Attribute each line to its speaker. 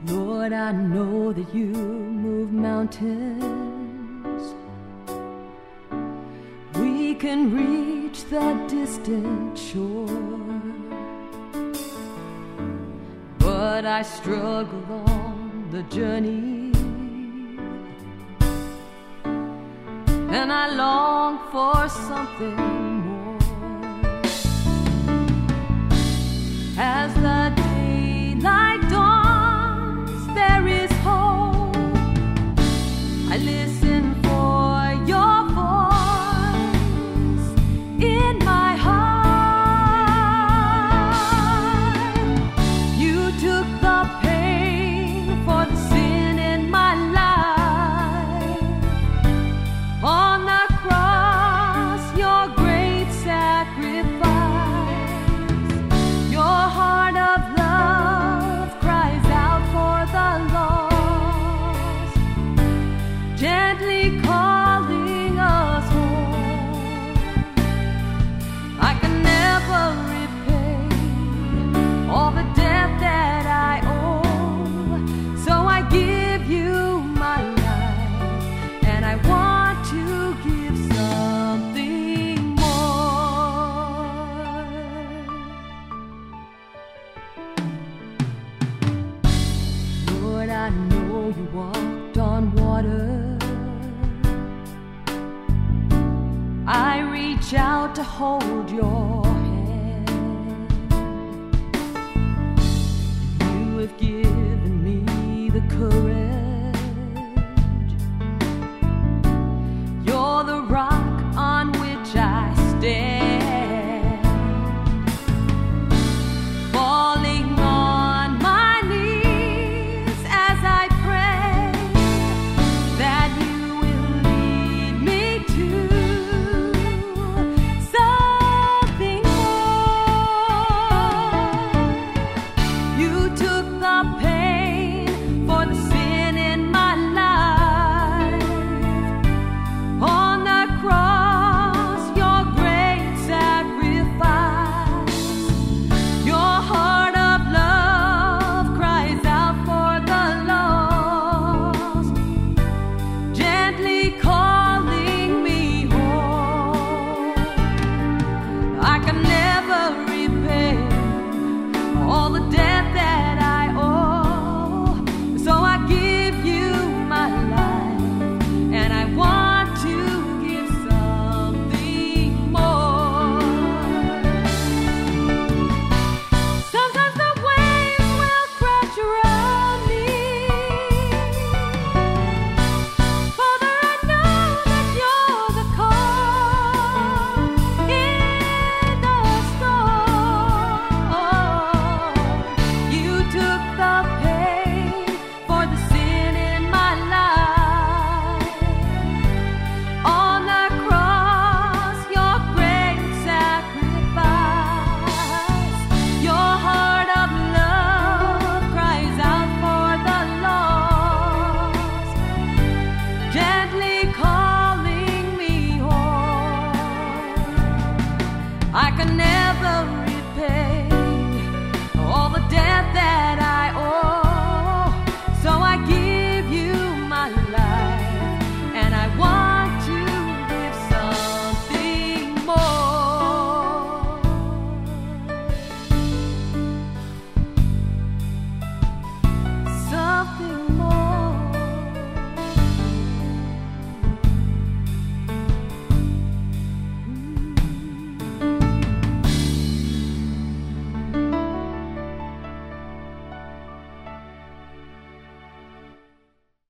Speaker 1: Lord, I know that you move mountains. We can reach the distant shore, but I struggle on the journey, and I long for something more. As the daylight dawns, there is hope. I listen for your voice in my heart. You took the pain for the sin in my life. On the cross, your great sacrifice. Your heart of love cries out for the lost, gently calling us home. I can never repay all the debt that I owe, so I give you my life, and I want to give something more. Lord, I know you walked on water. I reach out to hold your